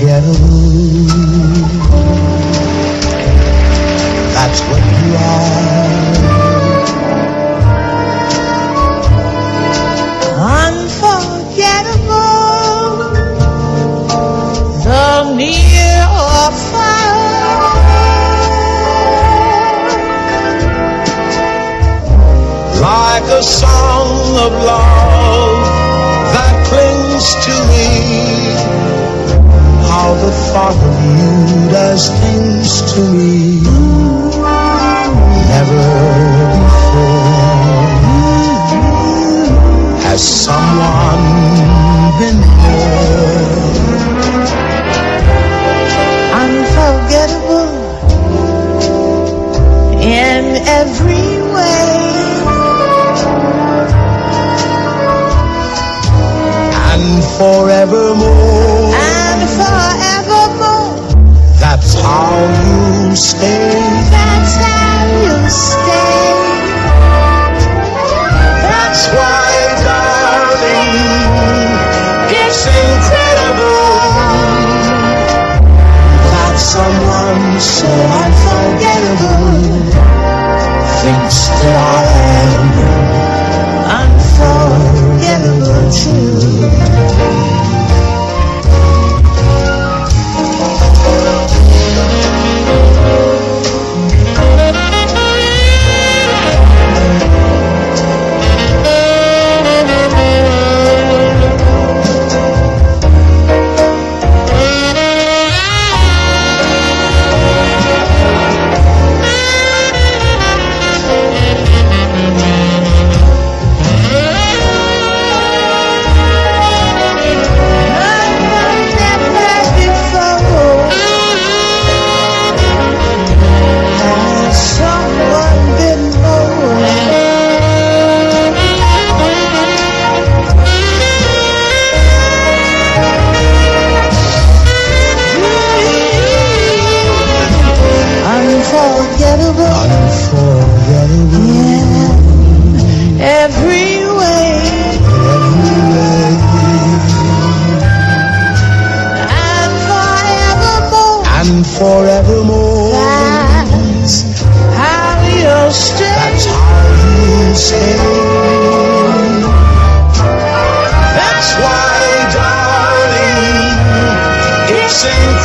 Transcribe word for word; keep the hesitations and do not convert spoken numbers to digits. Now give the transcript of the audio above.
unforgettable. That's what you are. Unforgettable, though near or far. Like a song of love that clings to me. How the thought of you does things to me. Never before has someone been more Unforgettable in every way. and forevermore. And forevermore. That's how you stay. That's how you stay. That's why, darling, it's incredible that someone so unforgettable thinks that I am unforgettable too. Forevermore. That's how you stay. That's how you stay. That's why, darling, it's incredible.